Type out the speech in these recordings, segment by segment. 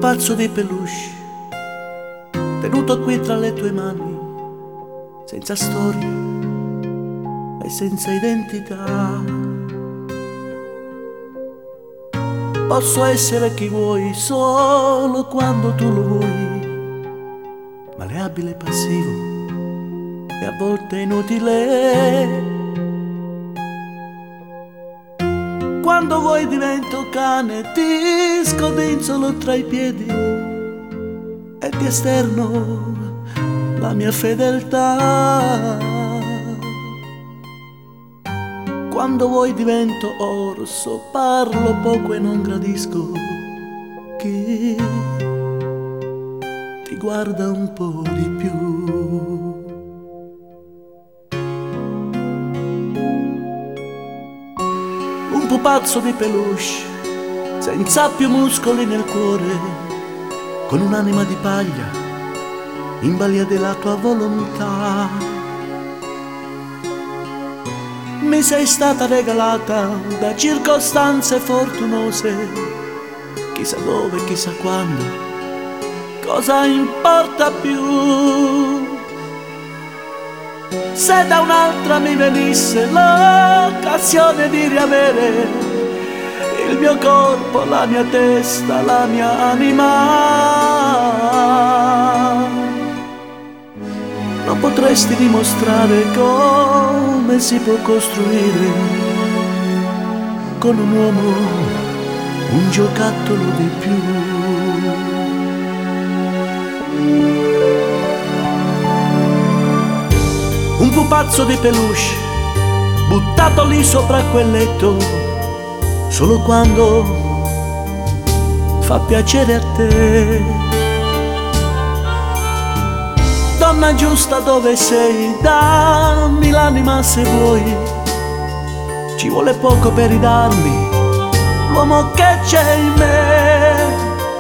pupazzo di peluche, tenuto qui tra le tue mani, senza storia e senza identità. Posso essere chi vuoi solo quando tu lo vuoi, maleabile e passivo e a volte inutile. Quando vuoi divento cane, ti scodinzolo tra i piedi e ti esterno la mia fedeltà. Quando vuoi divento orso, parlo poco e non gradisco chi ti guarda un po' di più. Un pupazzo di peluche, senza più muscoli nel cuore, con un'anima di paglia, in balia della tua volontà. Mi sei stata regalata da circostanze fortunose, chissà dove, chissà quando, cosa importa più? Se da un'altra mi venisse l'occasione di riavere il mio corpo, la mia testa, la mia anima, non potresti dimostrare come si può costruire con un uomo un giocattolo di più. Un pupazzo di peluche buttato lì sopra quel letto, solo quando fa piacere a te. Donna giusta dove sei, dammi l'anima se vuoi, ci vuole poco per ridarmi l'uomo che c'è in me.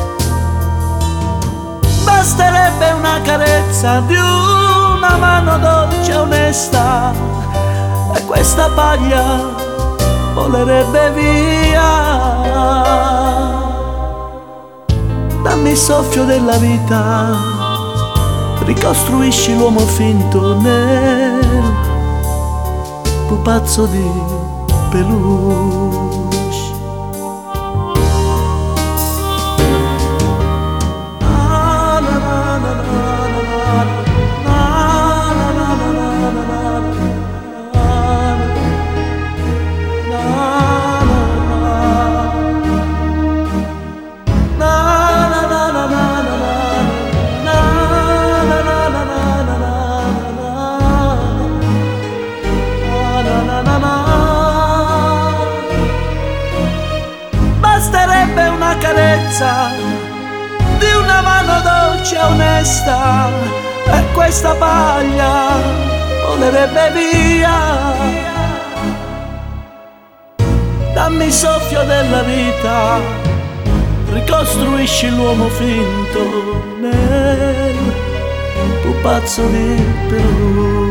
Basterebbe una carezza di una mano dolce e onesta e questa paglia volerebbe via. Dammi il soffio della vita, ricostruisci l'uomo finto nel pupazzo di peluche. Basterebbe una carezza di una mano dolce e onesta e questa paglia volerebbe via. Dammi il soffio della vita, ricostruisci l'uomo finto nel pupazzo di peluche.